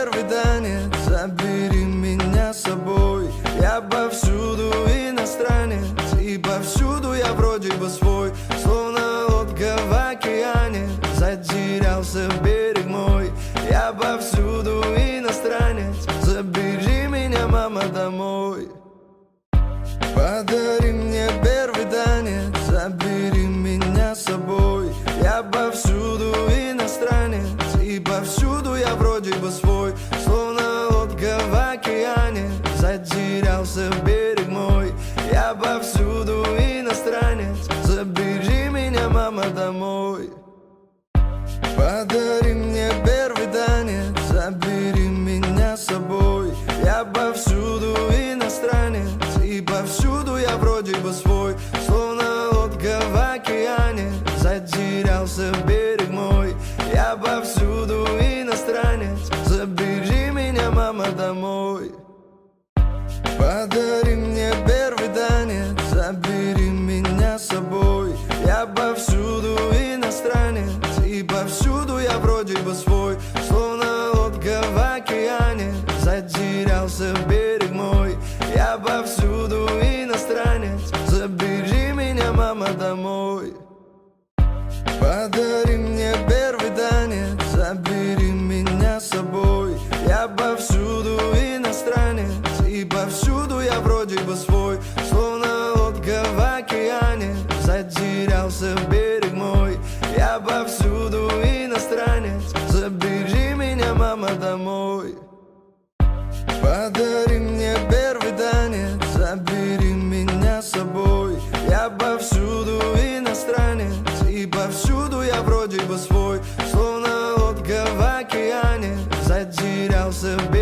первый танец, забери меня с собой. Я повсюду иностранец, и повсюду я вроде бы свой. Словно лодка в океане, затерялся берег мой. Я повсюду иностранец, забери меня, мама, домой. Подари мне первый танец, забери меня с собой. Я повсюду иностранец, и повсюду я вроде бы свой. Словно лодка в океане, затерялся берег мой. Я повсюду иностранец, забери меня, мама, домой. Подари мне первый танец, забери меня с собой. Я повсюду иностранец, и повсюду я вроде бы свой. Словно лодка в океане, затерялся берег мой. Я повсюду иностранец, забери меня, мама, домой. Подари мне первый танец, забери меня с собой. Я повсюду иностранец, и повсюду я вроде бы свой. Словно лодка в океане, затерялся берег мой. Я повсюду иностранец, забери меня, мама, домой. Подари мне первый танец, забери меня с собой. Я повсюду иностранец, и повсюду я вроде бы свой. Словно лодка в океане, затерялся берег мой. Я повсюду иностранец, забери меня, мама, домой. Подари мне первый танец, забери меня с собой. Я повсюду иностранец, и повсюду я вроде бы свой. Словно лодка в океане, затерялся берег.